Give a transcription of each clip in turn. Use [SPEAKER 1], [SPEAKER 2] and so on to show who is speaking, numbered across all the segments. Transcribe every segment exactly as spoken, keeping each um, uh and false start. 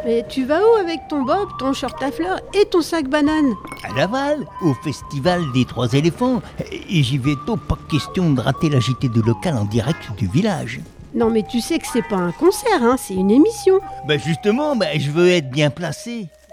[SPEAKER 1] Mais tu vas où avec ton bob, ton short à fleurs et ton sac banane?
[SPEAKER 2] À Laval, au festival des Trois Éléphants. Et j'y vais tôt, pas question de rater la J T de local en direct du village.
[SPEAKER 1] Non mais tu sais que c'est pas un concert, hein, c'est une émission.
[SPEAKER 2] Ben justement, ben je veux être bien placé.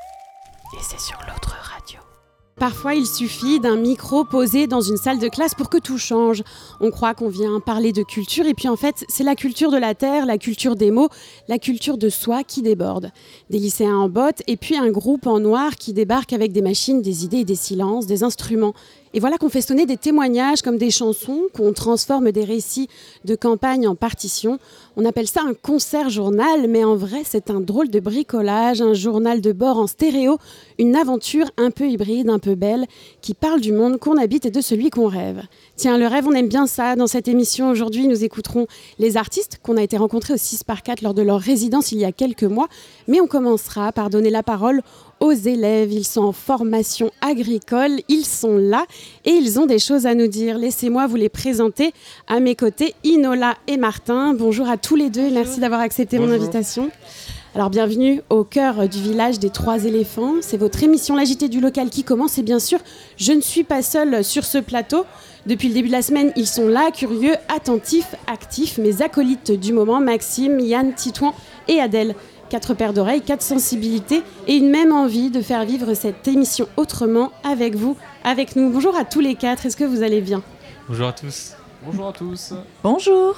[SPEAKER 3] Et c'est sur l'autre radio. Parfois, il suffit d'un micro posé dans une salle de classe pour que tout change. On croit qu'on vient parler de culture et puis en fait, c'est la culture de la terre, la culture des mots, la culture de soi qui déborde. Des lycéens en bottes et puis un groupe en noir qui débarque avec des machines, des idées et des silences, des instruments. Et voilà qu'on fait sonner des témoignages comme des chansons, qu'on transforme des récits de campagne en partitions. On appelle ça un concert-journal, mais en vrai, c'est un drôle de bricolage, un journal de bord en stéréo, une aventure un peu hybride, un peu belle, qui parle du monde qu'on habite et de celui qu'on rêve. Tiens, le rêve, on aime bien ça. Dans cette émission, aujourd'hui, nous écouterons les artistes qu'on a été rencontrés au six par quatre lors de leur résidence il y a quelques mois. Mais on commencera par donner la parole aux élèves. Ils sont en formation agricole, ils sont là et ils ont des choses à nous dire. Laissez-moi vous les présenter. À mes côtés, Inola et Martin. Bonjour à tous les deux,
[SPEAKER 4] Bonjour.
[SPEAKER 3] Merci d'avoir accepté
[SPEAKER 4] Bonjour.
[SPEAKER 3] mon invitation. Alors bienvenue au cœur du village des Trois Éléphants. C'est votre émission La J T du local qui commence et bien sûr, je ne suis pas seule sur ce plateau. Depuis le début de la semaine, ils sont là, curieux, attentifs, actifs. Mes acolytes du moment, Maxime, Yann, Titouan et Adèle. Quatre paires d'oreilles, quatre sensibilités et une même envie de faire vivre cette émission autrement avec vous, avec nous. Bonjour à tous les quatre, est-ce que vous allez bien ?
[SPEAKER 4] Bonjour à tous. Bonjour à tous.
[SPEAKER 5] Bonjour.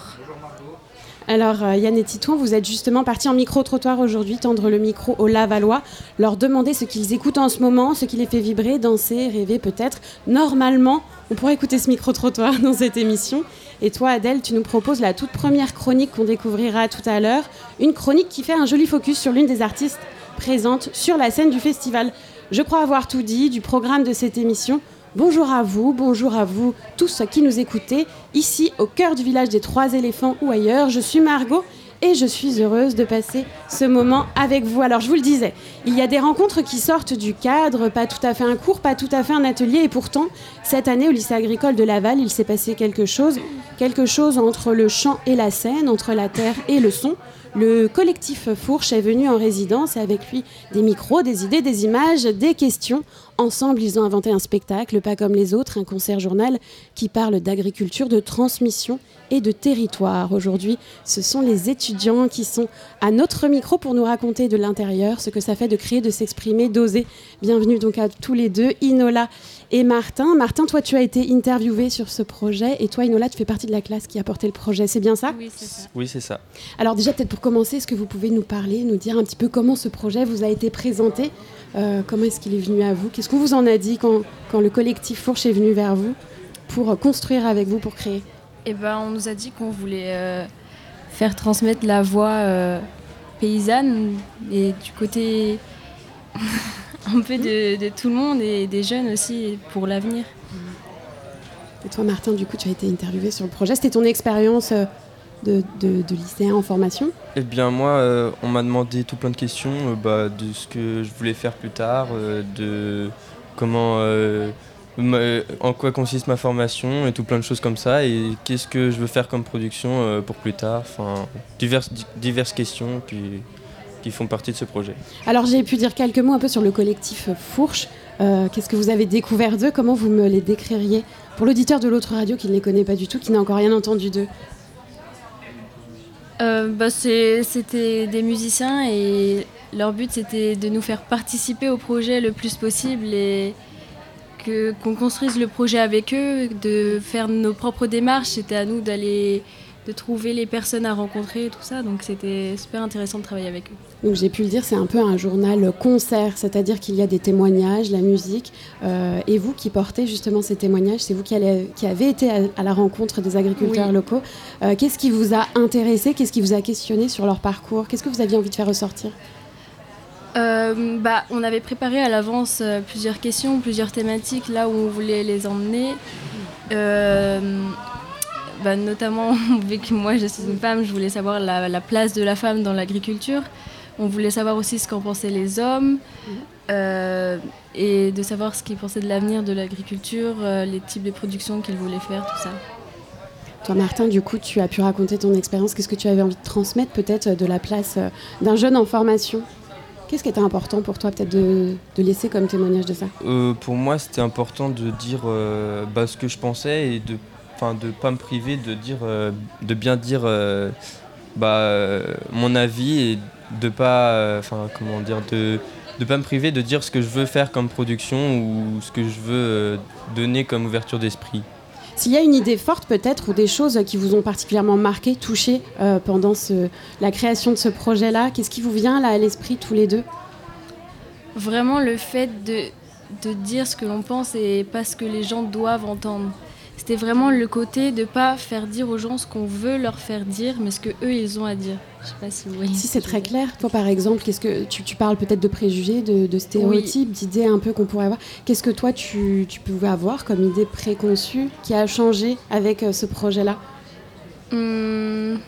[SPEAKER 3] Alors euh, Yann et Titouan, vous êtes justement partis en micro-trottoir aujourd'hui, tendre le micro aux Lavallois, leur demander ce qu'ils écoutent en ce moment, ce qui les fait vibrer, danser, rêver peut-être. Normalement, on pourrait écouter ce micro-trottoir dans cette émission. Et toi, Adèle, tu nous proposes la toute première chronique qu'on découvrira tout à l'heure. Une chronique qui fait un joli focus sur l'une des artistes présentes sur la scène du festival. Je crois avoir tout dit du programme de cette émission. Bonjour à vous, bonjour à vous tous qui nous écoutez, ici au cœur du village des Trois Éléphants ou ailleurs. Je suis Margot et je suis heureuse de passer ce moment avec vous. Alors je vous le disais, il y a des rencontres qui sortent du cadre, pas tout à fait un cours, pas tout à fait un atelier. Et pourtant, cette année au lycée agricole de Laval, il s'est passé quelque chose, quelque chose entre le chant et la scène, entre la terre et le son. Le collectif Fourche est venu en résidence et avec lui des micros, des idées, des images, des questions. Ensemble, ils ont inventé un spectacle, pas comme les autres, un concert-journal qui parle d'agriculture, de transmission et de territoire. Aujourd'hui, ce sont les étudiants qui sont à notre micro pour nous raconter de l'intérieur ce que ça fait de créer, de s'exprimer, d'oser. Bienvenue donc à tous les deux, Inola et Martin. Martin, toi, tu as été interviewé sur ce projet et toi, Inola, tu fais partie de la classe qui a porté le projet. C'est bien ça ?
[SPEAKER 6] Oui, c'est ça.
[SPEAKER 4] Oui, c'est ça.
[SPEAKER 3] Alors déjà, peut-être pour commencer, est-ce que vous pouvez nous parler, nous dire un petit peu comment ce projet vous a été présenté ? Euh, comment est-ce qu'il est venu à vous ? Qu'est-ce qu'on vous en a dit quand, quand le collectif Fourche est venu vers vous pour euh, construire avec vous, pour créer ?
[SPEAKER 6] Eh ben, on nous a dit qu'on voulait euh, faire transmettre la voix euh, paysanne et du côté un peu de, de tout le monde et des jeunes aussi pour l'avenir.
[SPEAKER 3] Et toi, Martin, du coup, tu as été interviewé sur le projet. C'était ton expérience euh, de, de, de lycéen en formation ?
[SPEAKER 4] Eh bien, moi, euh, on m'a demandé tout plein de questions euh, bah, de ce que je voulais faire plus tard, euh, de comment, euh, ma, en quoi consiste ma formation et tout plein de choses comme ça, et qu'est-ce que je veux faire comme production euh, pour plus tard. Enfin, diverses, diverses questions qui, qui font partie de ce projet.
[SPEAKER 3] Alors, j'ai pu dire quelques mots un peu sur le collectif Fourche. Euh, qu'est-ce que vous avez découvert d'eux ? Comment vous me les décririez ? Pour l'auditeur de l'autre radio qui ne les connaît pas du tout, qui n'a encore rien entendu d'eux.
[SPEAKER 6] Euh, bah, c'est, c'était des musiciens et leur but c'était de nous faire participer au projet le plus possible et que, qu'on construise le projet avec eux, de faire nos propres démarches. C'était à nous d'aller, de trouver les personnes à rencontrer et tout ça, donc c'était super intéressant de travailler avec eux.
[SPEAKER 3] Donc j'ai pu le dire, c'est un peu un journal concert, c'est-à-dire qu'il y a des témoignages, la musique, euh, et vous qui portez justement ces témoignages, c'est vous qui, allez, qui avez été à, à la rencontre des agriculteurs
[SPEAKER 6] oui.
[SPEAKER 3] locaux. Euh, qu'est-ce qui vous a intéressé, qu'est-ce qui vous a questionné sur leur parcours ? Qu'est-ce que vous aviez envie de faire ressortir ?
[SPEAKER 6] Euh, bah, on avait préparé à l'avance euh, plusieurs questions, plusieurs thématiques, là où on voulait les emmener. Euh, bah, notamment, vu que moi je suis une femme, je voulais savoir la, la place de la femme dans l'agriculture. On voulait savoir aussi ce qu'en pensaient les hommes euh, et de savoir ce qu'ils pensaient de l'avenir de l'agriculture, euh, les types de production qu'ils voulaient faire, tout ça.
[SPEAKER 3] Toi, Martin, du coup, tu as pu raconter ton expérience. Qu'est-ce que tu avais envie de transmettre peut-être de la place d'un jeune en formation ? Qu'est-ce qui était important pour toi peut-être de, de laisser comme témoignage de ça ?
[SPEAKER 4] Euh, pour moi, c'était important de dire euh, bah, ce que je pensais et de enfin de pas me priver de dire euh, de bien dire euh, bah, euh, mon avis et de pas enfin euh, comment dire de de pas me priver de dire ce que je veux faire comme production ou ce que je veux euh, donner comme ouverture d'esprit.
[SPEAKER 3] S'il y a une idée forte peut-être ou des choses qui vous ont particulièrement marqué, touché euh, pendant ce, la création de ce projet-là, qu'est-ce qui vous vient là à l'esprit tous les deux ?
[SPEAKER 6] Vraiment le fait de, de dire ce que l'on pense et pas ce que les gens doivent entendre. C'était vraiment le côté de ne pas faire dire aux gens ce qu'on veut leur faire dire, mais ce qu'eux, ils ont à dire. Je sais pas si vous voyez.
[SPEAKER 3] Si c'est très clair, toi par exemple, qu'est-ce que tu, tu parles peut-être de préjugés, de, de stéréotypes, oui. d'idées un peu qu'on pourrait avoir. Qu'est-ce que toi, tu, tu pouvais avoir comme idée préconçue qui a changé avec euh, ce projet-là ?
[SPEAKER 6] hum...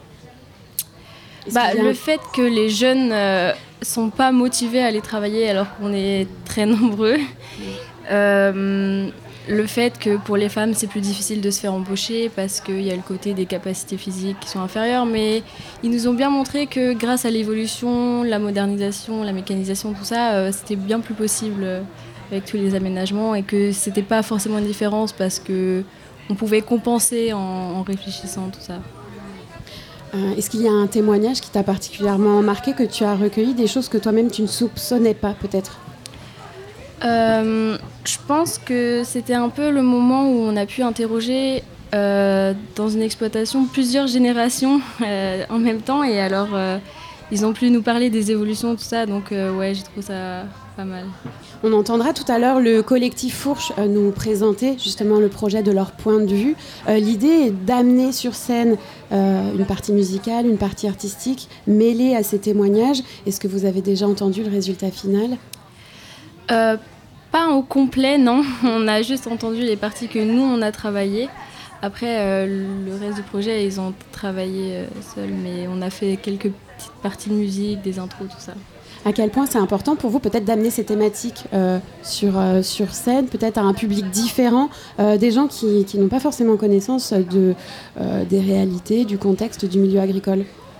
[SPEAKER 6] bah, Le fait que les jeunes ne euh, sont pas motivés à aller travailler alors qu'on est très nombreux. euh, Le fait que pour les femmes, c'est plus difficile de se faire embaucher parce qu'il y a le côté des capacités physiques qui sont inférieures. Mais ils nous ont bien montré que grâce à l'évolution, la modernisation, la mécanisation, tout ça, euh, c'était bien plus possible euh, avec tous les aménagements et que c'était pas forcément une différence parce qu'on pouvait compenser en, en réfléchissant, tout ça.
[SPEAKER 3] Euh, est-ce qu'il y a un témoignage qui t'a particulièrement marqué, que tu as recueilli, des choses que toi-même tu ne soupçonnais pas peut-être ?
[SPEAKER 6] Euh, je pense que c'était un peu le moment où on a pu interroger euh, dans une exploitation plusieurs générations euh, en même temps et alors euh, ils ont pu nous parler des évolutions, tout ça, donc euh, ouais, j'ai trouvé ça pas mal.
[SPEAKER 3] On entendra tout à l'heure le collectif Fourche euh, nous présenter justement le projet de leur point de vue. Euh, l'idée est d'amener sur scène euh, une partie musicale, une partie artistique mêlée à ces témoignages. Est-ce que vous avez déjà entendu le résultat final ?
[SPEAKER 6] Euh, pas au complet, non. On a juste entendu les parties que nous, on a travaillées. Après, euh, le reste du projet, ils ont travaillé euh, seuls, mais on a fait quelques petites parties de musique, des intros, tout ça.
[SPEAKER 3] À quel point c'est important pour vous peut-être d'amener ces thématiques euh, sur, euh, sur scène, peut-être à un public différent, euh, des gens qui, qui n'ont pas forcément connaissance de, euh, des réalités, du contexte du milieu agricole ?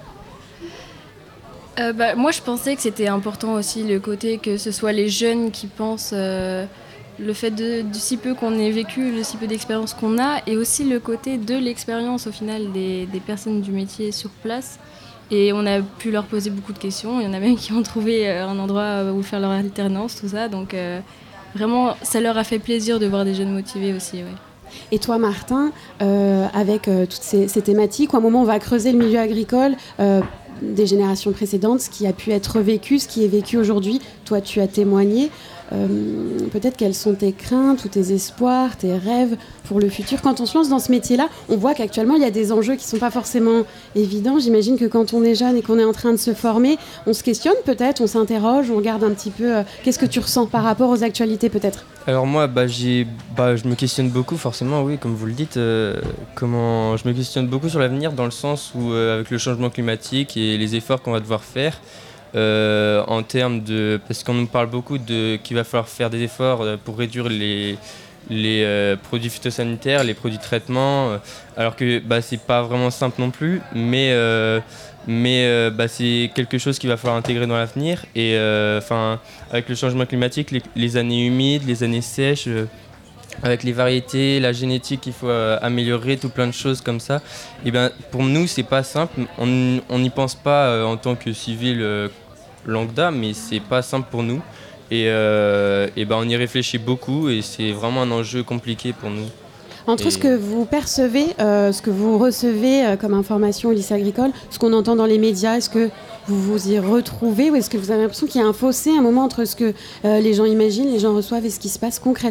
[SPEAKER 6] Euh, bah, moi, je pensais que c'était important aussi le côté que ce soit les jeunes qui pensent euh, le fait de, du si peu qu'on ait vécu, le si peu d'expérience qu'on a, et aussi le côté de l'expérience au final des, des personnes du métier sur place. Et on a pu leur poser beaucoup de questions. Il y en a même qui ont trouvé un endroit où faire leur alternance, tout ça. Donc euh, vraiment, ça leur a fait plaisir de voir des jeunes motivés aussi. Ouais.
[SPEAKER 3] Et toi, Martin, euh, avec euh, toutes ces, ces thématiques, où à un moment on va creuser le milieu agricole, euh, des générations précédentes, ce qui a pu être vécu, ce qui est vécu aujourd'hui, toi tu as témoigné. Euh, peut-être quelles sont tes craintes ou tes espoirs, tes rêves pour le futur. Quand on se lance dans ce métier-là, on voit qu'actuellement il y a des enjeux qui ne sont pas forcément évidents. J'imagine que quand on est jeune et qu'on est en train de se former, on se questionne peut-être, on s'interroge, on regarde un petit peu. Euh, qu'est-ce que tu ressens par rapport aux actualités peut-être ?
[SPEAKER 4] Alors moi, bah, j'ai, bah, je me questionne beaucoup forcément, oui, comme vous le dites. Euh, comment, je me questionne beaucoup sur l'avenir dans le sens où euh, avec le changement climatique et les efforts qu'on va devoir faire, Euh, en termes de, parce qu'on nous parle beaucoup de qu'il va falloir faire des efforts pour réduire les, les euh, produits phytosanitaires, les produits de traitement, euh, alors que bah, c'est pas vraiment simple non plus, mais, euh, mais euh, bah, c'est quelque chose qu'il va falloir intégrer dans l'avenir. Et euh, avec le changement climatique, les, les années humides, les années sèches, euh, avec les variétés, la génétique qu'il faut euh, améliorer, tout plein de choses comme ça, et ben, pour nous c'est pas simple, on n'y pense pas euh, en tant que civil euh, lambda, mais c'est pas simple pour nous et, euh, et ben, on y réfléchit beaucoup et c'est vraiment un enjeu compliqué pour nous.
[SPEAKER 3] Entre
[SPEAKER 4] et...
[SPEAKER 3] ce que vous percevez, euh, ce que vous recevez euh, comme information au lycée agricole, ce qu'on entend dans les médias, est-ce que vous vous y retrouvez ou est-ce que vous avez l'impression qu'il y a un fossé, un moment entre ce que euh, les gens imaginent, les gens reçoivent et ce qui se passe concrètement ?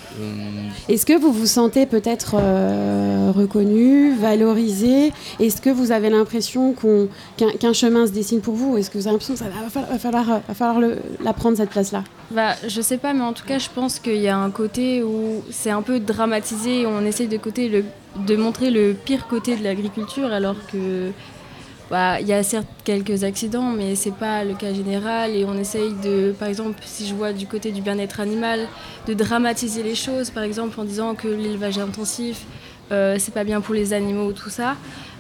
[SPEAKER 3] Est-ce que vous vous sentez peut-être euh, reconnu, valorisé ? Est-ce que vous avez l'impression qu'on, qu'un, qu'un chemin se dessine pour vous ? Est-ce que vous avez l'impression que ça va falloir, va falloir, va falloir le, la prendre cette place-là ?
[SPEAKER 6] Bah, je sais pas, mais en tout cas, je pense qu'il y a un côté où c'est un peu dramatisé. On essaye de, côté le, de montrer le pire côté de l'agriculture, alors que bah, y a certes quelques accidents, mais c'est pas le cas général. Et on essaye de, par exemple, si je vois du côté du bien-être animal, de dramatiser les choses, par exemple en disant que l'élevage intensif, euh, c'est pas bien pour les animaux, tout ça.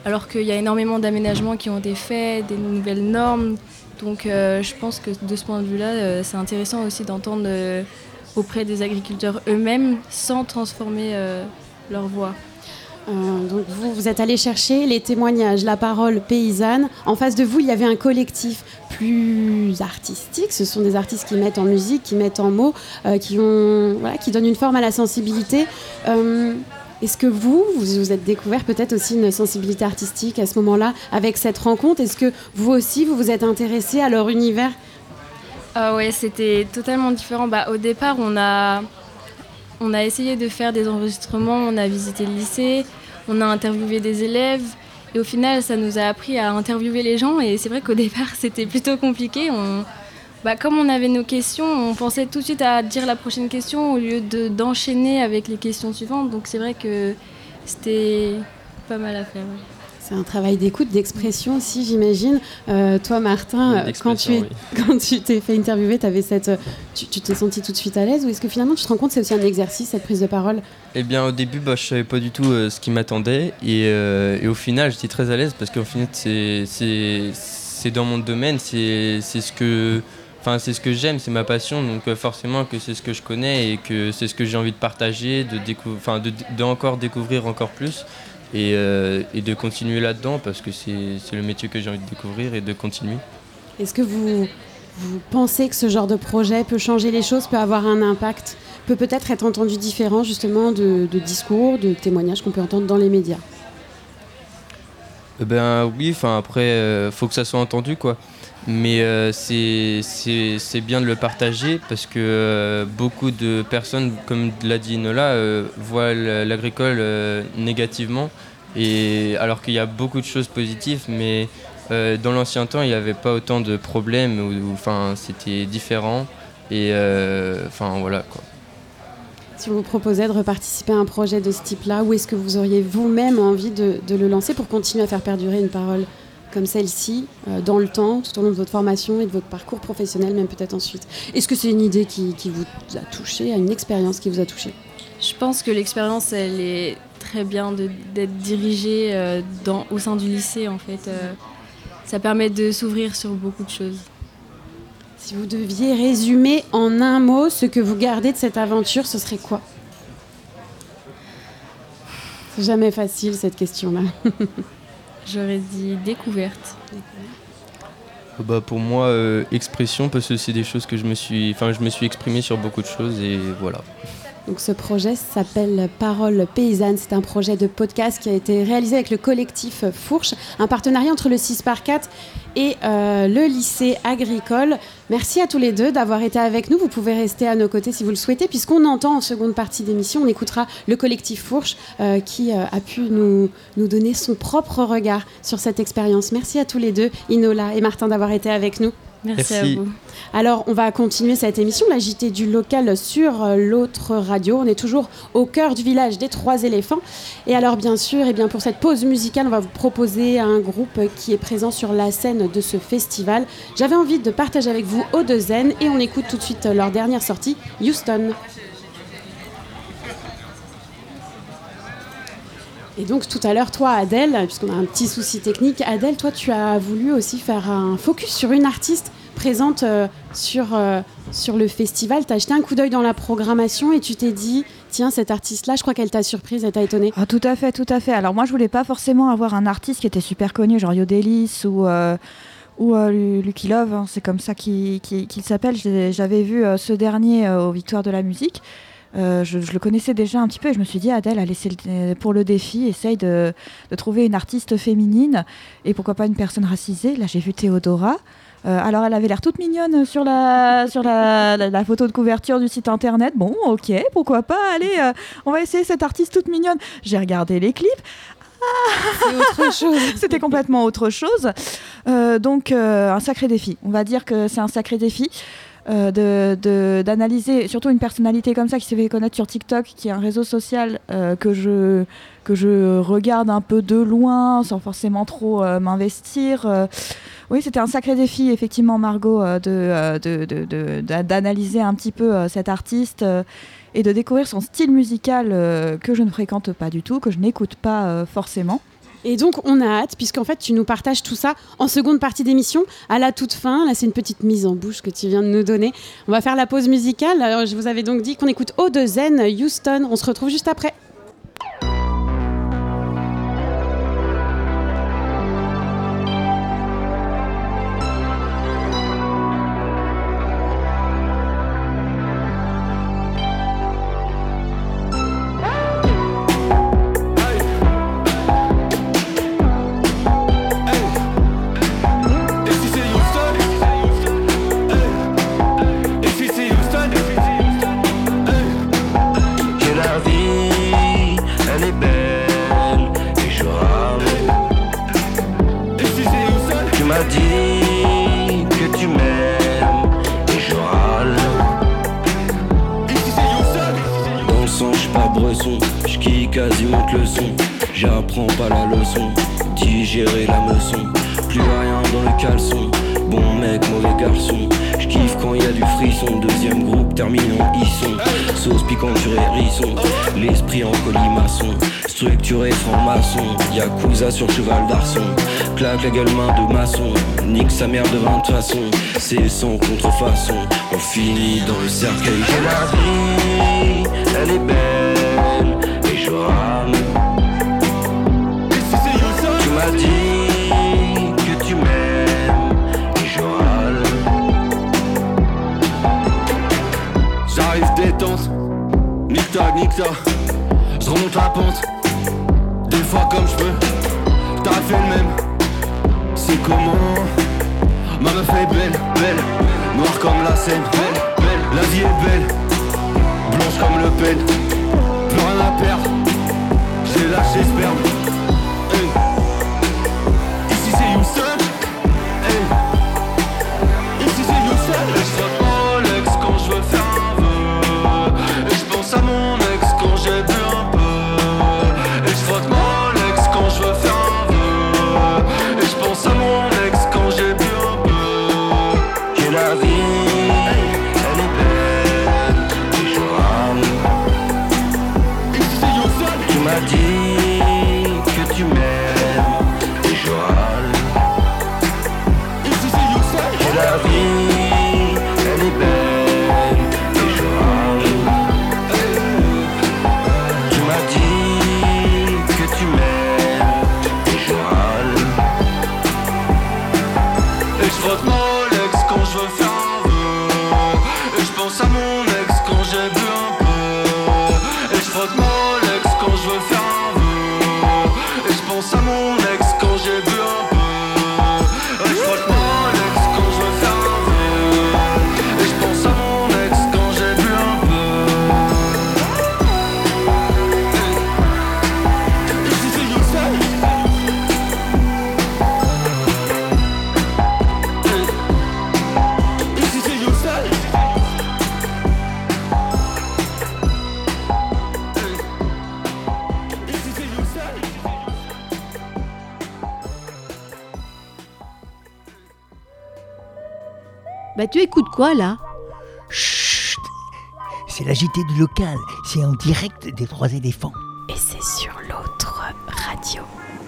[SPEAKER 6] alors qu'il y a énormément d'aménagements qui ont été faits, des nouvelles normes. Donc euh, je pense que de ce point de vue-là, euh, c'est intéressant aussi d'entendre euh, auprès des agriculteurs eux-mêmes sans transformer euh, leur voix.
[SPEAKER 3] Euh, donc vous, vous êtes allé chercher les témoignages, la parole paysanne. En face de vous, il y avait un collectif plus artistique. Ce sont des artistes qui mettent en musique, qui mettent en mots, euh, qui, ont, voilà, qui donnent une forme à la sensibilité. Euh, est-ce que vous, vous vous êtes découvert peut-être aussi une sensibilité artistique à ce moment-là avec cette rencontre? Est-ce que vous aussi, vous vous êtes intéressé à leur univers?
[SPEAKER 6] Ah ouais, c'était totalement différent. Bah, au départ, on a... On a essayé de faire des enregistrements, on a visité le lycée, on a interviewé des élèves et au final ça nous a appris à interviewer les gens et c'est vrai qu'au départ c'était plutôt compliqué. On, bah, comme on avait nos questions, on pensait tout de suite à dire la prochaine question au lieu de, d'enchaîner avec les questions suivantes, donc c'est vrai que c'était pas mal à faire. Ouais.
[SPEAKER 3] C'est un travail d'écoute, d'expression aussi, j'imagine. Euh, toi, Martin, quand tu, es, oui. quand tu t'es fait interviewer, t'avais cette, tu, tu t'es senti tout de suite à l'aise ou est-ce que finalement tu te rends compte que c'est aussi un exercice, cette prise de parole?
[SPEAKER 4] Eh bien, au début, bah, je ne savais pas du tout euh, ce qui m'attendait et, euh, et au final, j'étais très à l'aise parce qu'au final, c'est, c'est, c'est dans mon domaine, c'est, c'est, ce que, c'est ce que j'aime, c'est ma passion, donc euh, forcément que c'est ce que je connais et que c'est ce que j'ai envie de partager, de, décou- de, de encore découvrir encore plus. Et, euh, et de continuer là-dedans parce que c'est, c'est le métier que j'ai envie de découvrir et de continuer.
[SPEAKER 3] Est-ce que vous, vous pensez que ce genre de projet peut changer les choses, peut avoir un impact, peut peut-être être entendu différent justement de, de discours, de témoignages qu'on peut entendre dans les médias?
[SPEAKER 4] Eh ben oui, enfin après, euh, faut que ça soit entendu quoi. Mais euh, c'est, c'est, c'est bien de le partager parce que euh, beaucoup de personnes, comme l'a dit Nola, euh, voient l'agricole euh, négativement. Et, alors qu'il y a beaucoup de choses positives, mais euh, dans l'ancien temps, il n'y avait pas autant de problèmes, ou, ou, c'était différent. Et enfin euh, voilà quoi.
[SPEAKER 3] Si on vous proposait de reparticiper à un projet de ce type-là, où est-ce que vous auriez vous-même envie de, de le lancer pour continuer à faire perdurer une parole comme celle-ci, euh, dans le temps, tout au long de votre formation et de votre parcours professionnel, même peut-être ensuite? Est-ce que c'est une idée qui, qui vous a touché, une expérience qui vous a touché?
[SPEAKER 6] Je pense que l'expérience, elle est très bien de, d'être dirigée euh, dans, au sein du lycée, en fait. Euh, ça permet de s'ouvrir sur beaucoup de choses.
[SPEAKER 3] Si vous deviez résumer en un mot ce que vous gardez de cette aventure, ce serait quoi? C'est jamais facile, cette question-là.
[SPEAKER 6] J'aurais dit découverte.
[SPEAKER 4] Bah pour moi, euh, expression, parce que c'est des choses que je me suis, enfin, je me suis exprimé sur beaucoup de choses et voilà.
[SPEAKER 3] Donc ce projet s'appelle Parole paysanne. C'est un projet de podcast qui a été réalisé avec le collectif Fourche, un partenariat entre le six par quatre et euh, le lycée agricole. Merci à tous les deux d'avoir été avec nous. Vous pouvez rester à nos côtés si vous le souhaitez, puisqu'on entend en seconde partie d'émission, on écoutera le collectif Fourche euh, qui euh, a pu nous, nous donner son propre regard sur cette expérience. Merci à tous les deux, Inola et Martin, d'avoir été avec nous.
[SPEAKER 6] Merci,
[SPEAKER 4] Merci
[SPEAKER 6] à vous.
[SPEAKER 3] Alors, on va continuer cette émission, la J T du local sur l'autre radio. On est toujours au cœur du village des Trois Éléphants. Et alors, bien sûr, eh bien, pour cette pause musicale, on va vous proposer un groupe qui est présent sur la scène de ce festival. J'avais envie de partager avec vous O deux N et on écoute tout de suite leur dernière sortie, Houston. Et donc tout à l'heure, toi Adèle, puisqu'on a un petit souci technique, Adèle, toi tu as voulu aussi faire un focus sur une artiste présente euh, sur, euh, sur le festival. Tu as jeté un coup d'œil dans la programmation et tu t'es dit, tiens, cette artiste-là, je crois qu'elle t'a surprise, elle t'a étonnée.
[SPEAKER 5] Ah, tout à fait, tout à fait. Alors moi, je voulais pas forcément avoir un artiste qui était super connu, genre Yodelis ou... Euh... ou euh, Lucky Love, hein, c'est comme ça qu'il, qu'il, qu'il s'appelle. J'avais vu euh, ce dernier euh, aux Victoires de la musique. Euh, je, je le connaissais déjà un petit peu et je me suis dit, Adèle, allez, c'est le, pour le défi, essaye de, de trouver une artiste féminine et pourquoi pas une personne racisée. Là, j'ai vu Théodora. Euh, alors, elle avait l'air toute mignonne sur la, sur la, la, la photo de couverture du site internet. Bon, ok, pourquoi pas, allez, euh, on va essayer cette artiste toute mignonne. J'ai regardé les clips.
[SPEAKER 3] C'est autre chose.
[SPEAKER 5] C'était complètement autre chose. Euh, donc, euh, un sacré défi. On va dire que c'est un sacré défi. Euh, de, de, d'analyser surtout une personnalité comme ça qui s'est fait connaître sur TikTok, qui est un réseau social euh, que, je, que je regarde un peu de loin sans forcément trop euh, m'investir. Euh, oui, c'était un sacré défi, effectivement, Margot, euh, de, euh, de, de, de, de, d'analyser un petit peu euh, cet artiste euh, et de découvrir son style musical euh, que je ne fréquente pas du tout, que je n'écoute pas euh, forcément.
[SPEAKER 3] Et donc, on a hâte, puisqu'en fait, tu nous partages tout ça en seconde partie d'émission, à la toute fin. Là, c'est une petite mise en bouche que tu viens de nous donner. On va faire la pause musicale. Alors, je vous avais donc dit qu'on écoute O de Zen, Houston. On se retrouve juste après.
[SPEAKER 7] Quasiment le son, j'apprends pas la leçon, digérer la meçon, plus rien dans le caleçon, bon mec, mauvais garçon, j'kiffe quand y a du frisson, deuxième groupe termine en hisson, sauce piquante sur hérisson, l'esprit en colimaçon, structuré franc-maçon, Yakuza sur cheval d'arçon, claque la gueule main de maçon, nique sa mère de vingt façons, c'est sans contrefaçon, on finit dans le cercueil. Que la vie, elle est belle, je rame. Tu m'as dit que tu m'aimes et je râle. J'arrive détente, nique ta, nique ta. Je remonte la pente, des fois comme je peux. T'as fait le même, c'est comment. Ma meuf est belle, belle, noire comme la Seine, belle, belle. La vie est belle, blanche comme le pelle. Plus rien à perdre, j'ai lâché sperme. Hey. Ici c'est Houston. Hey. Ici c'est Houston. Et je frotte mon Rolex quand je veux faire un vœu. Et je pense à mon ex quand j'ai bu un peu. Et je frotte mon Rolex quand je veux faire un vœu. Et je pense à mon ex quand j'ai bu un peu. Que la vie, elle est belle, et je rame. Tu m'as dit que tu m'aimes et je râle. Que la vie, elle est belle et je râle. Tu m'as dit que tu m'aimes et je râle. Et je frotte mon Rolex quand je veux faire un vœu. Et je pense à mon ex quand j'ai bu un peu. Et je frotte mon Rolex quand je veux faire un vœu. Et je pense à mon ex quand j'ai bu un peu. Et je frotte mon Rolex quand je veux faire un vœu. Et je pense à mon ex quand j'ai bu un peu. Ici c'est Houston. Ici c'est Houston.
[SPEAKER 1] Bah tu écoutes quoi là?
[SPEAKER 2] Chut, c'est la J T du local, c'est en direct des Trois éléphants.
[SPEAKER 3] Et c'est sur l'autre radio.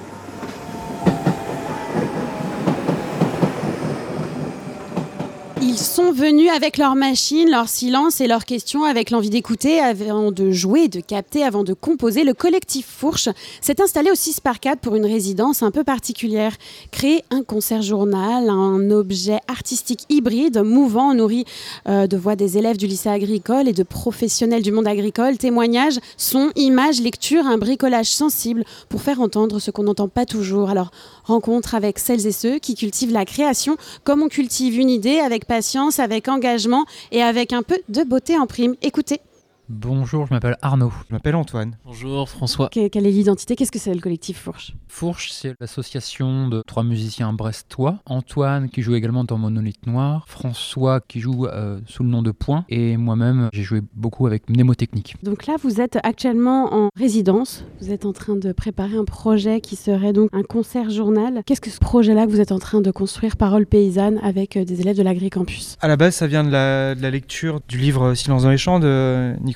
[SPEAKER 3] Ils sont venus avec leur machine, leur silence et leurs questions, avec l'envie d'écouter, avant de jouer, de capter, avant de composer. Le collectif Fourche s'est installé au six par quatre pour une résidence un peu particulière. Créer un concert-journal, un objet artistique hybride, mouvant, nourri euh, de voix des élèves du lycée agricole et de professionnels du monde agricole. Témoignages, sons, images, lectures, un bricolage sensible pour faire entendre ce qu'on n'entend pas toujours. Alors, rencontre avec celles et ceux qui cultivent la création comme on cultive une idée, avec patience, avec engagement et avec un peu de beauté en prime. Écoutez.
[SPEAKER 8] Bonjour, je m'appelle Arnaud.
[SPEAKER 9] Je m'appelle Antoine.
[SPEAKER 8] Bonjour, François.
[SPEAKER 3] Que- quelle est l'identité? Qu'est-ce que c'est le collectif Fourche?
[SPEAKER 8] Fourche, c'est l'association de trois musiciens brestois. Antoine, qui joue également dans Monolithe Noir. François, qui joue euh, sous le nom de Point. Et moi-même, j'ai joué beaucoup avec Mnémotechnique.
[SPEAKER 3] Donc là, vous êtes actuellement en résidence. Vous êtes en train de préparer un projet qui serait donc un concert-journal. Qu'est-ce que ce projet-là que vous êtes en train de construire, Paroles paysannes, avec euh, des élèves de l'Agricampus?
[SPEAKER 9] À la base, ça vient de la, de la lecture du livre Silence dans les champs de Nicolas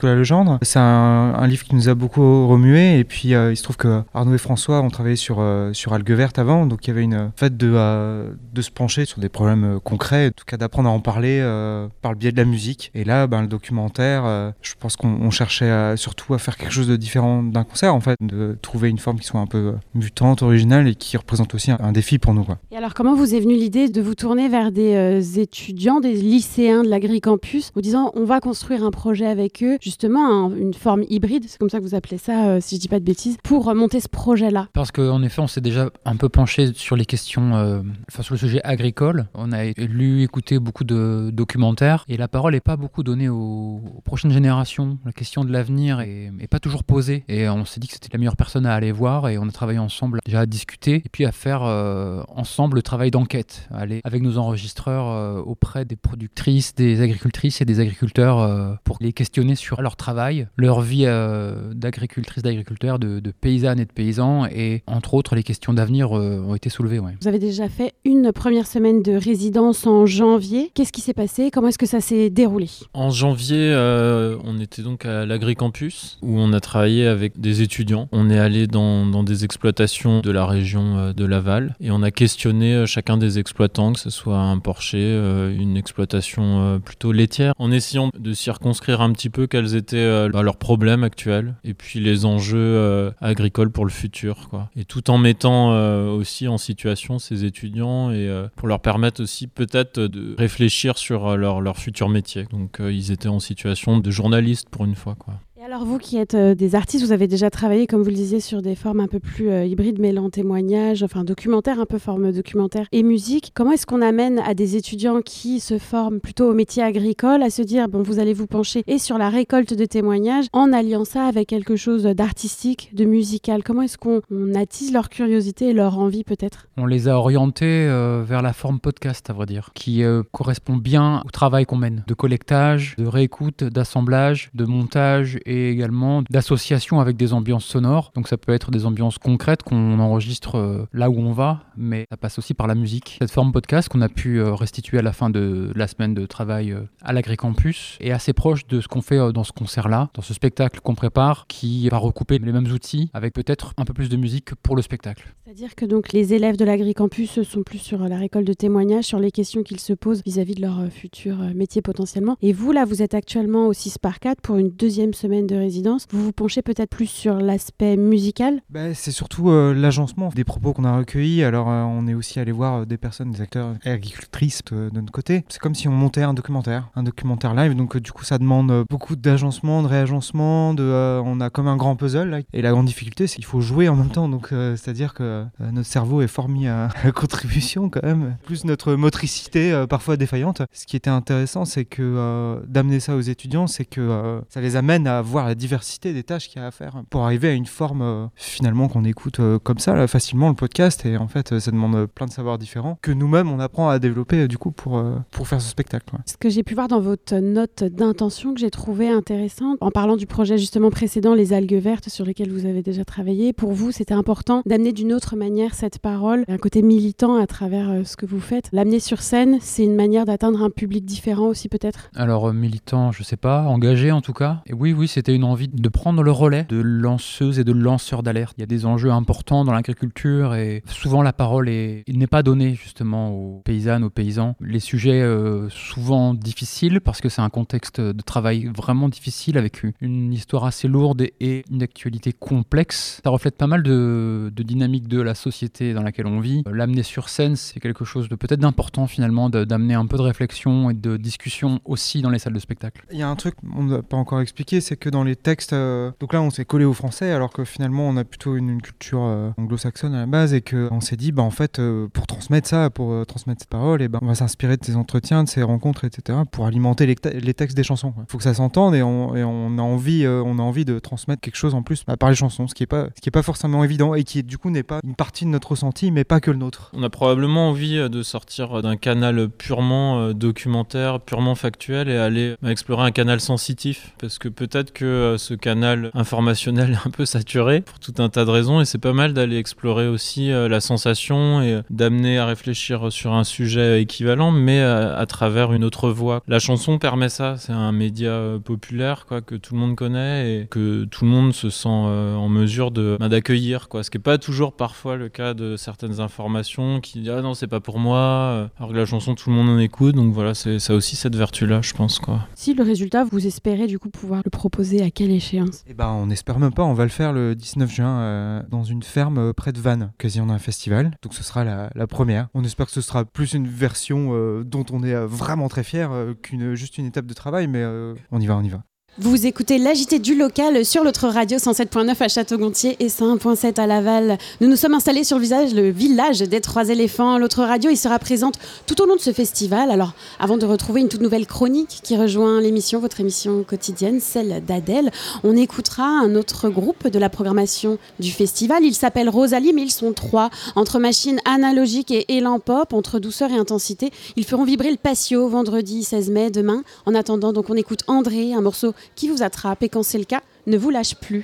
[SPEAKER 9] Nicolas Legendre. C'est un, un livre qui nous a beaucoup remué et puis euh, il se trouve que Arnaud et François ont travaillé sur, euh, sur Algues Vertes avant, donc il y avait une fait de, euh, de se pencher sur des problèmes euh, concrets, en tout cas d'apprendre à en parler euh, par le biais de la musique. Et là, ben, le documentaire, euh, je pense qu'on on cherchait à, surtout à faire quelque chose de différent d'un concert, en fait, de trouver une forme qui soit un peu mutante, originale et qui représente aussi un, un défi pour nous, quoi.
[SPEAKER 3] Et alors, comment vous est venue l'idée de vous tourner vers des euh, étudiants, des lycéens de l'Agricampus, vous disant on va construire un projet avec eux, justement un, une forme hybride, c'est comme ça que vous appelez ça, euh, si je dis pas de bêtises, pour euh, monter ce projet-là?
[SPEAKER 8] Parce qu'en effet, on s'est déjà un peu penché sur les questions, euh, enfin sur le sujet agricole. On a lu, écouté beaucoup de documentaires et la parole n'est pas beaucoup donnée aux, aux prochaines générations. La question de l'avenir est, est pas toujours posée et on s'est dit que c'était la meilleure personne à aller voir et on a travaillé ensemble déjà à discuter et puis à faire euh, ensemble le travail d'enquête, à aller avec nos enregistreurs euh, auprès des productrices, des agricultrices et des agriculteurs euh, pour les questionner sur leur travail, leur vie euh, d'agricultrice, d'agriculteur, de, de paysannes et de paysans et entre autres les questions d'avenir euh, ont été soulevées. Ouais.
[SPEAKER 3] Vous avez déjà fait une première semaine de résidence en janvier. Qu'est-ce qui s'est passé? Comment est-ce que ça s'est déroulé?
[SPEAKER 10] En janvier, euh, on était donc à l'Agricampus où on a travaillé avec des étudiants. On est allé dans, dans des exploitations de la région euh, de Laval et on a questionné euh, chacun des exploitants, que ce soit un porcher, euh, une exploitation euh, plutôt laitière, en essayant de circonscrire un petit peu quels étaient euh, bah, leurs problèmes actuels et puis les enjeux euh, agricoles pour le futur, quoi. Et tout en mettant euh, aussi en situation ces étudiants et euh, pour leur permettre aussi peut-être de réfléchir sur leur, leur futur métier. Donc euh, ils étaient en situation de journaliste pour une fois, quoi.
[SPEAKER 3] Et alors vous qui êtes euh, des artistes, vous avez déjà travaillé, comme vous le disiez, sur des formes un peu plus euh, hybrides, mêlant témoignages, enfin documentaire, un peu forme documentaire et musique. Comment est-ce qu'on amène à des étudiants qui se forment plutôt au métier agricole à se dire, bon, vous allez vous pencher et sur la récolte de témoignages en alliant ça avec quelque chose d'artistique, de musical? Comment est-ce qu'on on attise leur curiosité et leur envie peut-être?
[SPEAKER 8] On les a orientés euh, vers la forme podcast, à vrai dire, qui euh, correspond bien au travail qu'on mène, de collectage, de réécoute, d'assemblage, de montage et également d'association avec des ambiances sonores. Donc ça peut être des ambiances concrètes qu'on enregistre euh, là où on va, mais ça passe aussi par la musique. Cette forme podcast qu'on a pu euh, restituer à la fin de la semaine de travail euh, à l'Agricampus est assez proche de ce qu'on fait euh, dans ce concert-là, dans ce spectacle qu'on prépare, qui va recouper les mêmes outils avec peut-être un peu plus de musique pour le spectacle.
[SPEAKER 3] C'est-à-dire que donc les élèves de l'Agricampus sont plus sur la récolte de témoignages, sur les questions qu'ils se posent vis-à-vis de leur euh, futur euh, métier potentiellement. Et vous, là, vous êtes actuellement au six par quatre pour une deuxième semaine de résidence. Vous vous penchez peut-être plus sur l'aspect musical?
[SPEAKER 9] Bah, c'est surtout euh, l'agencement des propos qu'on a recueillis. Alors euh, on est aussi allé voir euh, des personnes, des acteurs et agricultrices de, de notre côté. C'est comme si on montait un documentaire, un documentaire live. Donc euh, du coup ça demande euh, beaucoup d'agencement, de réagencement. De, euh, on a comme un grand puzzle là. Et la grande difficulté c'est qu'il faut jouer en même temps. Donc euh, c'est-à-dire que euh, notre cerveau est fort mis à la contribution quand même. Plus notre motricité euh, parfois défaillante. Ce qui était intéressant c'est que euh, d'amener ça aux étudiants, c'est que euh, ça les amène à voir la diversité des tâches qu'il y a à faire pour arriver à une forme euh, finalement qu'on écoute euh, comme ça là, facilement le podcast. Et en fait euh, ça demande euh, plein de savoirs différents que nous-mêmes on apprend à développer euh, du coup pour, euh, pour faire ce spectacle. Ouais.
[SPEAKER 3] Ce que j'ai pu voir dans votre note d'intention que j'ai trouvé intéressante en parlant du projet justement précédent, les algues vertes sur lesquelles vous avez déjà travaillé, pour vous c'était important d'amener d'une autre manière cette parole, un côté militant à travers euh, ce que vous faites. L'amener sur scène, c'est une manière d'atteindre un public différent aussi peut-être?
[SPEAKER 8] Alors euh, militant, je sais pas, engagé en tout cas. Et oui, oui, c'était une envie de prendre le relais de lanceuses et de lanceurs d'alerte. Il y a des enjeux importants dans l'agriculture et souvent la parole est, il n'est pas donnée justement aux paysannes, aux paysans. Les sujets euh, souvent difficiles parce que c'est un contexte de travail vraiment difficile avec une histoire assez lourde et une actualité complexe. Ça reflète pas mal de, de dynamique de la société dans laquelle on vit. L'amener sur scène, c'est quelque chose de peut-être d'important finalement, de, d'amener un peu de réflexion et de discussion aussi dans les salles de spectacle.
[SPEAKER 9] Il y a un truc on n'a pas encore expliqué, c'est que dans les textes, euh, donc là on s'est collé au français alors que finalement on a plutôt une, une culture euh, anglo-saxonne à la base et qu'on s'est dit bah en fait euh, pour transmettre ça, pour euh, transmettre cette parole, et ben on va s'inspirer de ces entretiens, de ces rencontres, et cetera pour alimenter les, les textes des chansons. Il faut que ça s'entende et on, et on a envie, euh, on a envie de transmettre quelque chose en plus bah, par les chansons, ce qui est pas, ce qui est pas forcément évident et qui du coup n'est pas une partie de notre ressenti, mais pas que le nôtre.
[SPEAKER 10] On a probablement envie de sortir d'un canal purement euh, documentaire, purement factuel et aller bah, explorer un canal sensitif parce que peut-être que euh, ce canal informationnel est un peu saturé pour tout un tas de raisons, et c'est pas mal d'aller explorer aussi euh, la sensation et d'amener à réfléchir sur un sujet équivalent, mais à, à travers une autre voie. La chanson permet ça, c'est un média euh, populaire quoi, que tout le monde connaît et que tout le monde se sent euh, en mesure de, bah, d'accueillir, quoi. Ce qui n'est pas toujours parfois le cas de certaines informations qui disent « Ah non, c'est pas pour moi », alors que la chanson, tout le monde en écoute, donc voilà, c'est, ça a aussi cette vertu-là, je pense, quoi.
[SPEAKER 3] Si le résultat, vous espérez du coup pouvoir le proposer à quelle échéance ?
[SPEAKER 9] Eh ben, on n'espère même pas, on va le faire le dix-neuf juin euh, dans une ferme euh, près de Vannes, quasi en un festival, donc ce sera la, la première. On espère que ce sera plus une version euh, dont on est euh, vraiment très fier euh, qu'une juste une étape de travail, mais euh, on y va, on y va.
[SPEAKER 3] Vous écoutez l'A J T du local sur l'autre radio cent sept point neuf à Château-Gontier et cent un point sept à Laval. Nous nous sommes installés sur le, visage, le village des Trois Éléphants. L'autre radio y sera présente tout au long de ce festival. Alors, avant de retrouver une toute nouvelle chronique qui rejoint l'émission, votre émission quotidienne, celle d'Adèle, on écoutera un autre groupe de la programmation du festival. Il s'appelle Rosalie, mais ils sont trois. Entre machines analogiques et élan pop, entre douceur et intensité, ils feront vibrer le patio vendredi seize mai, demain. En attendant, donc, on écoute André, un morceau qui vous attrape et quand c'est le cas, ne vous lâche plus.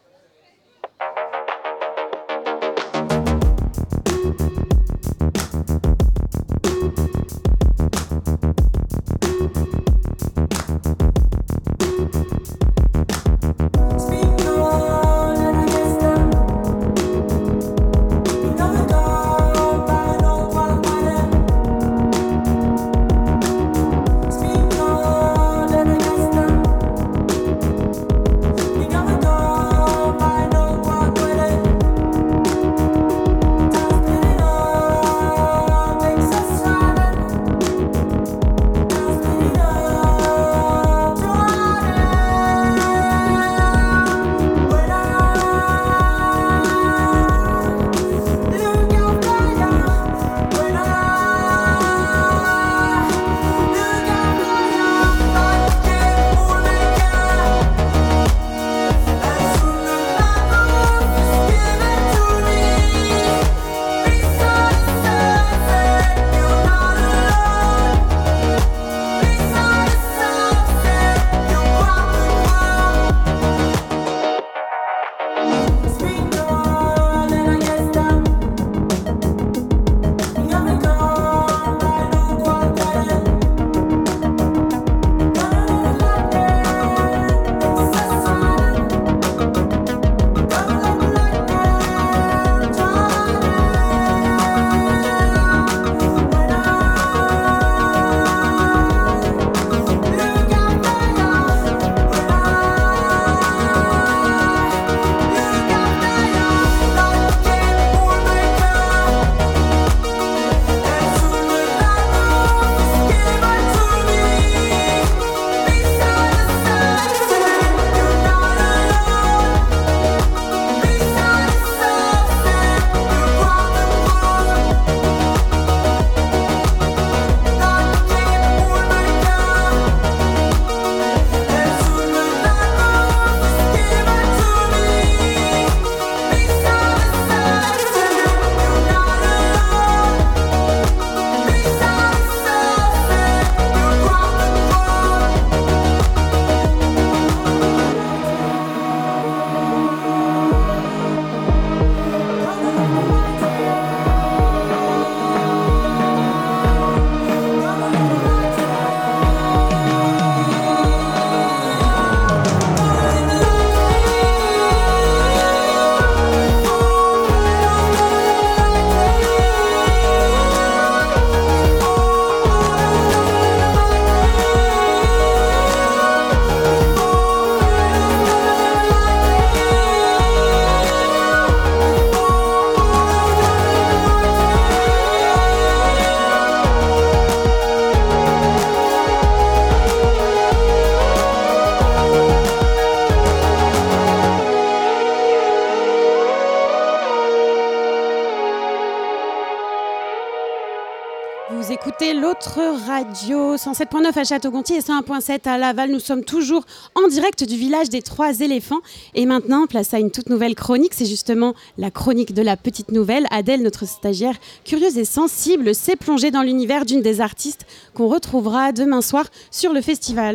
[SPEAKER 3] Vous écoutez l'autre radio cent sept point neuf à Château-Gontier et cent un point sept à Laval. Nous sommes toujours en direct du village des Trois Éléphants. Et maintenant, place à une toute nouvelle chronique. C'est justement la chronique de la petite nouvelle. Adèle, notre stagiaire curieuse et sensible, s'est plongée dans l'univers d'une des artistes qu'on retrouvera demain soir sur le festival.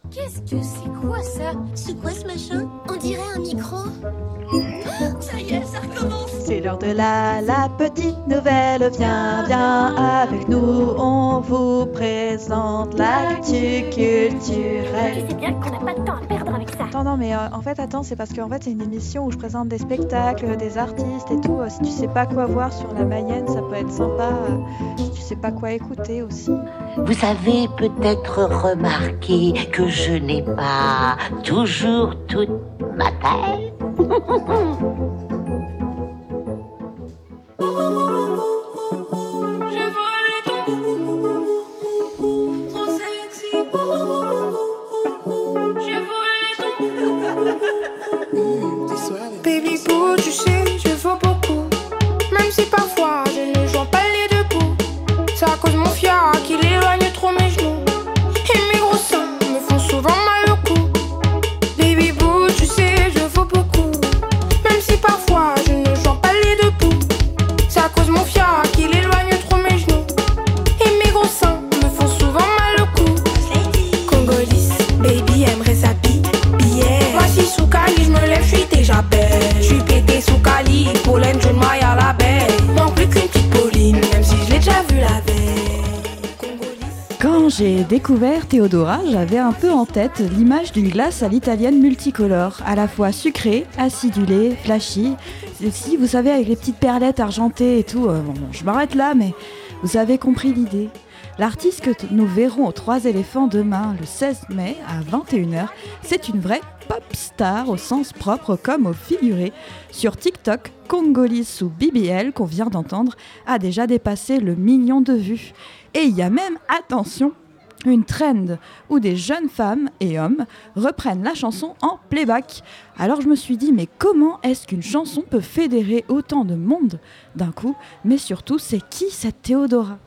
[SPEAKER 11] Qu'est-ce que c'est quoi ça? C'est quoi ce machin? On dirait un micro. Ça y est, ça recommence.
[SPEAKER 5] C'est l'heure de la, la petite nouvelle. Viens, viens avec nous, on vous présente l'actu culturelle.
[SPEAKER 11] Tu sais bien qu'on n'a pas de temps à perdre avec ça.
[SPEAKER 5] Attends, non, mais euh, en fait, attends, c'est parce qu'en fait, c'est une émission où je présente des spectacles, des artistes et tout. Euh, si tu sais pas quoi voir sur la Mayenne, ça peut être sympa. Euh, si tu sais pas quoi écouter aussi.
[SPEAKER 12] Vous avez peut-être remarqué que je n'ai pas toujours toute ma tête.
[SPEAKER 13] Baby boo, tu sais, je vaux beaucoup. Même si parfois je ne joins pas les deux bouts. C'est à cause de mon fiac qu'il éloigne trop mes genoux. Et mes gros seins me font souvent mal au cou. Baby boo, tu sais, je vaux beaucoup. Même si parfois je ne joins pas les deux bouts. C'est à cause de mon fiac qu'il éloigne trop mes genoux. Et mes gros seins me font souvent mal au cou. Congolise, baby aimerait sa bille. Moi si sous Cali, je me lève, je suis déjà belle. Je suis pété sous Cali, pollen, jaune maille à la baie. Manque plus qu'une petite Pauline, même si je l'ai déjà vue la veille.
[SPEAKER 5] Quand j'ai découvert Théodora, j'avais un peu en tête l'image d'une glace à l'italienne multicolore, à la fois sucrée, acidulée, flashy. Si vous savez, avec les petites perlettes argentées et tout, euh, bon, je m'arrête là, mais vous avez compris l'idée. L'artiste que t- nous verrons aux Trois Éléphants demain, le seize mai, à vingt et une heures, c'est une vraie pop star au sens propre comme au figuré. Sur TikTok, Congolise sous B B L, qu'on vient d'entendre, a déjà dépassé le million de vues. Et il y a même, attention, une trend où des jeunes femmes et hommes reprennent la chanson en playback. Alors je me suis dit, mais comment est-ce qu'une chanson peut fédérer autant de monde d'un coup? Mais surtout, c'est qui cette Théodora?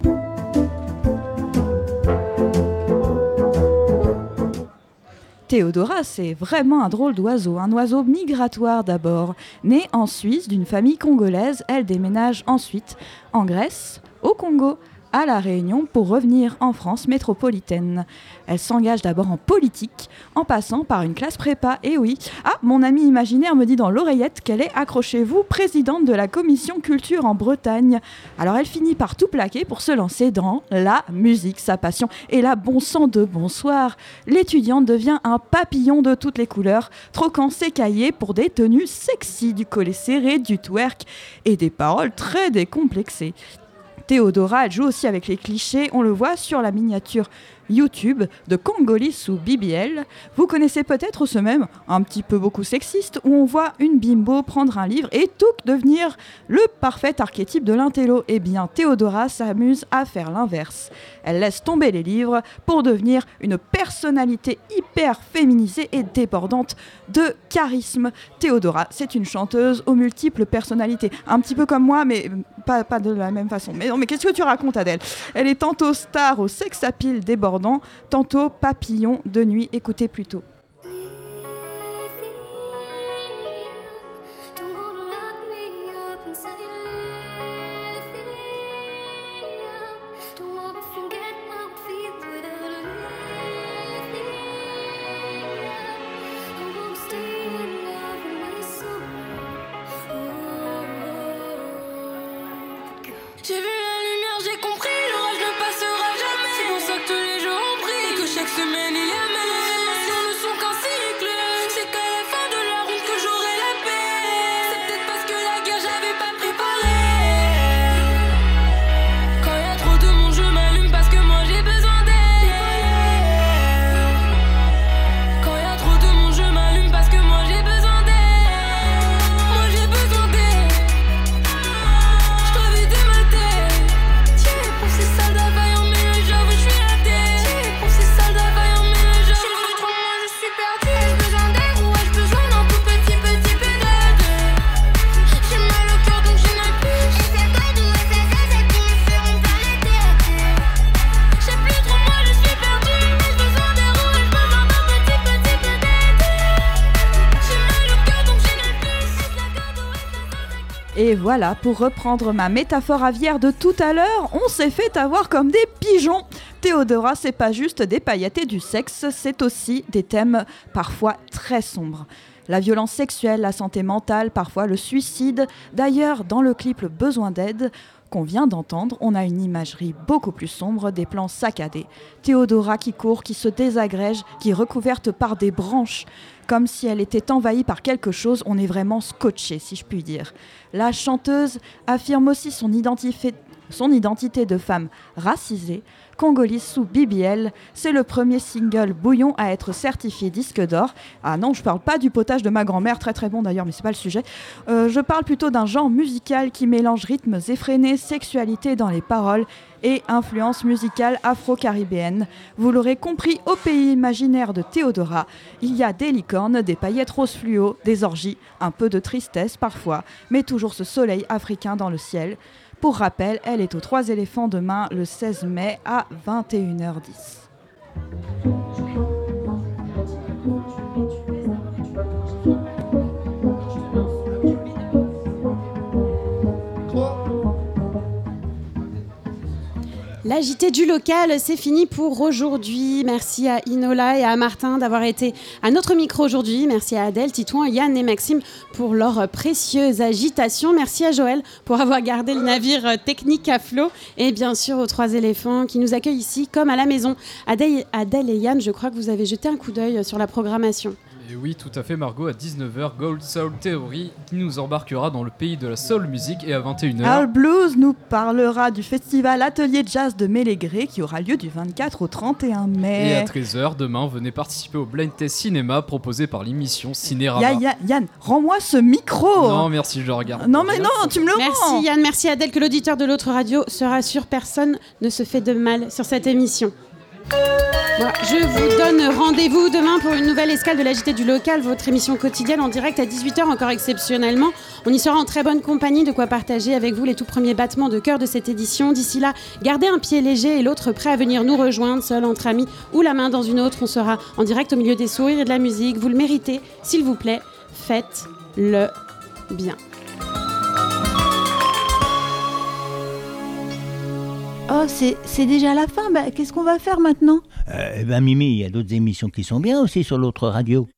[SPEAKER 5] Théodora, c'est vraiment un drôle d'oiseau, un oiseau migratoire d'abord. Née en Suisse d'une famille congolaise, elle déménage ensuite en Grèce, au Congo, à La Réunion pour revenir en France métropolitaine. Elle s'engage d'abord en politique, en passant par une classe prépa. Et oui, ah, mon ami imaginaire me dit dans l'oreillette qu'elle est, accrochez-vous, présidente de la commission culture en Bretagne. Alors elle finit par tout plaquer pour se lancer dans la musique, sa passion. Et là, bon sang de bonsoir, l'étudiante devient un papillon de toutes les couleurs, troquant ses cahiers pour des tenues sexy, du collet serré, du twerk et des paroles très décomplexées. Théodora, elle joue aussi avec les clichés, on le voit sur la miniature YouTube de Congolise sous B B L. Vous connaissez peut-être ce même, un petit peu beaucoup sexiste, où on voit une bimbo prendre un livre et tout devenir le parfait archétype de l'intello. Eh bien, Théodora s'amuse à faire l'inverse. Elle laisse tomber les livres pour devenir une personnalité hyper féminisée et débordante de charisme. Théodora, c'est une chanteuse aux multiples personnalités. Un petit peu comme moi, mais pas, pas de la même façon. Mais non, mais qu'est-ce que tu racontes, Adèle? Elle est tantôt star au sex appeal débordant, tantôt papillon de nuit. Écoutez plutôt.
[SPEAKER 13] J'ai vu la lumière, j'ai compris, l'orage ne passera jamais. C'est pour ça que tous les jours on brille et que chaque semaine il y a même. Si on ne
[SPEAKER 5] Et voilà, pour reprendre ma métaphore aviaire de tout à l'heure, on s'est fait avoir comme des pigeons. Théodora, c'est pas juste des paillettes et du sexe, c'est aussi des thèmes parfois très sombres. La violence sexuelle, la santé mentale, parfois le suicide. D'ailleurs, dans le clip Le Besoin d'aide qu'on vient d'entendre, on a une imagerie beaucoup plus sombre, des plans saccadés. Théodora qui court, qui se désagrège, qui est recouverte par des branches, comme si elle était envahie par quelque chose. On est vraiment scotché, si je puis dire. La chanteuse affirme aussi son identité, son identité de femme racisée. Congolise sous B B L, c'est le premier single bouillon à être certifié disque d'or. Ah non, je parle pas du potage de ma grand-mère, très très bon d'ailleurs, mais c'est pas le sujet. Euh, je parle plutôt d'un genre musical qui mélange rythmes effrénés, sexualité dans les paroles et influence musicale afro-caribéenne. Vous l'aurez compris, au pays imaginaire de Théodora, il y a des licornes, des paillettes roses fluo, des orgies, un peu de tristesse parfois, mais toujours ce soleil africain dans le ciel. Pour rappel, elle est aux Trois éléphants demain, le seize mai à vingt et une heures dix.
[SPEAKER 3] La J T du local, c'est fini pour aujourd'hui. Merci à Inola et à Martin d'avoir été à notre micro aujourd'hui. Merci à Adèle, Titouan, Yann et Maxime pour leur précieuse agitation. Merci à Joël pour avoir gardé le navire technique à flot. Et bien sûr aux Trois éléphants qui nous accueillent ici comme à la maison. Adèle, Adèle et Yann, je crois que vous avez jeté un coup d'œil sur la programmation.
[SPEAKER 14] Et oui, tout à fait, Margot, à dix-neuf heures, Gold Soul Theory qui nous embarquera dans le pays de la soul music, et à vingt et une heures...
[SPEAKER 5] Al Blues nous parlera du festival Atelier Jazz de Mélégré qui aura lieu du vingt-quatre au trente et un mai.
[SPEAKER 14] Et à treize heures, demain, venez participer au Blind Test Cinéma proposé par l'émission Cinérama.
[SPEAKER 5] Ya, ya, Yann, rends-moi ce micro.
[SPEAKER 14] Non, merci, je regarde.
[SPEAKER 5] Non, mais non, tu me le rends.
[SPEAKER 3] Merci Yann, merci Adèle, que l'auditeur de l'autre radio se rassure, personne ne se fait de mal sur cette émission. Voilà, je vous donne rendez-vous demain pour une nouvelle escale de la J T du local, votre émission quotidienne en direct à dix-huit heures, encore exceptionnellement. On y sera en très bonne compagnie, de quoi partager avec vous les tout premiers battements de cœur de cette édition. D'ici là, gardez un pied léger et l'autre prêt à venir nous rejoindre, seul, entre amis ou la main dans une autre. On sera en direct au milieu des sourires et de la musique. Vous le méritez, s'il vous plaît, faites-le bien.
[SPEAKER 1] Oh, c'est, c'est déjà la fin. Bah, qu'est-ce qu'on va faire maintenant ?
[SPEAKER 2] Euh, ben Mimi, il y a d'autres émissions qui sont bien aussi sur l'autre radio.